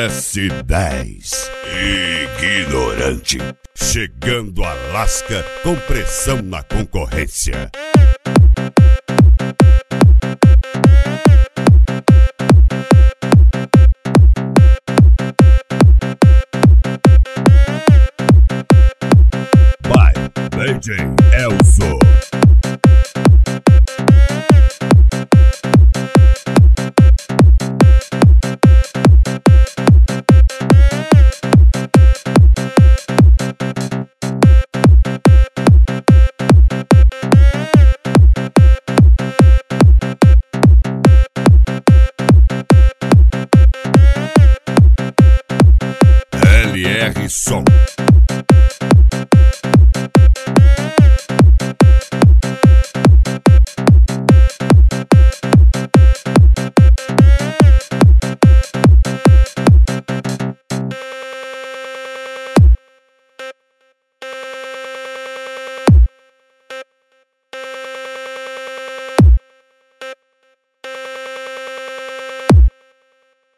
S10 Ignorante, chegando a lasca com pressão na concorrência. By DJ Elzo. LR Som.